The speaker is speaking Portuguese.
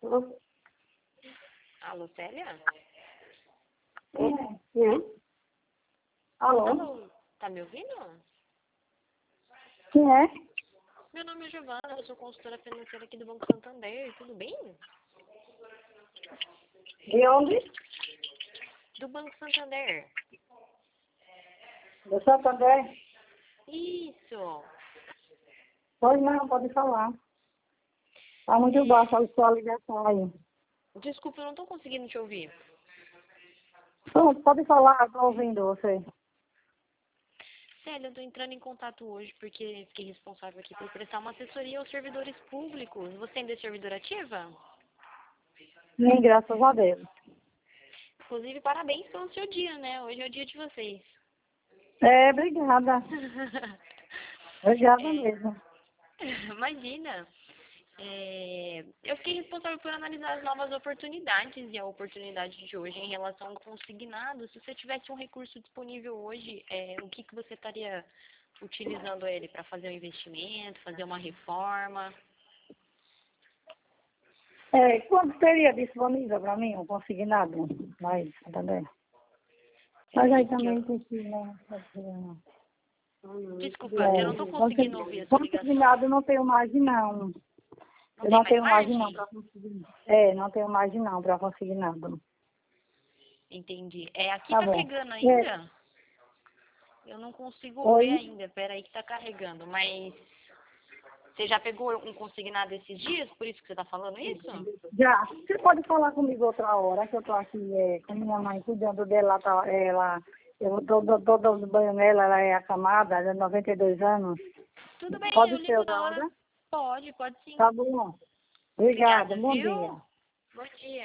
Alô, Célia? Alô? Alô, tá me ouvindo? Quem é? Meu nome é Giovana, eu sou consultora financeira aqui do Banco Santander, tudo bem? De onde? Do Banco Santander. Do Santander? Isso. Pois não, pode falar. Tá muito baixa a sua ligação aí. Desculpa, eu não tô conseguindo te ouvir. Pronto, pode falar, tô ouvindo você. Célia, eu tô entrando em contato hoje porque fiquei responsável aqui por prestar uma assessoria aos servidores públicos. Você ainda é servidora ativa? Sim, graças a Deus. Inclusive, parabéns pelo seu dia, né? Hoje é o dia de vocês. Obrigada. Obrigada mesmo. Imagina. Eu fiquei responsável por analisar as novas oportunidades e a oportunidade de hoje em relação ao consignado. Se você tivesse um recurso disponível hoje, o que você estaria utilizando ele para fazer um investimento, fazer uma reforma? Quanto teria disponível para mim, um consignado? Mas, Santander. Mas aí também tem que, né? Desculpa, eu não estou conseguindo ouvir a sua ligação. Consignado não tenho mais, não. Eu não tenho mais, não, para conseguir. Não tenho mais, não, para conseguir nada. Entendi. Aqui Tá tá bom. carregando ainda? Eu não consigo ver ainda. Peraí que tá carregando. Mas você já pegou um consignado esses dias? Por isso que você tá falando isso? Já. Você pode falar comigo outra hora, que eu tô aqui com minha mãe cuidando dela. Eu tô dando banho nela, ela é acamada, ela é 92 anos. Tudo bem, Pode eu ser ligo outra na hora? hora. Pode sim. Tá bom. Obrigada, bom viu? dia. Bom dia.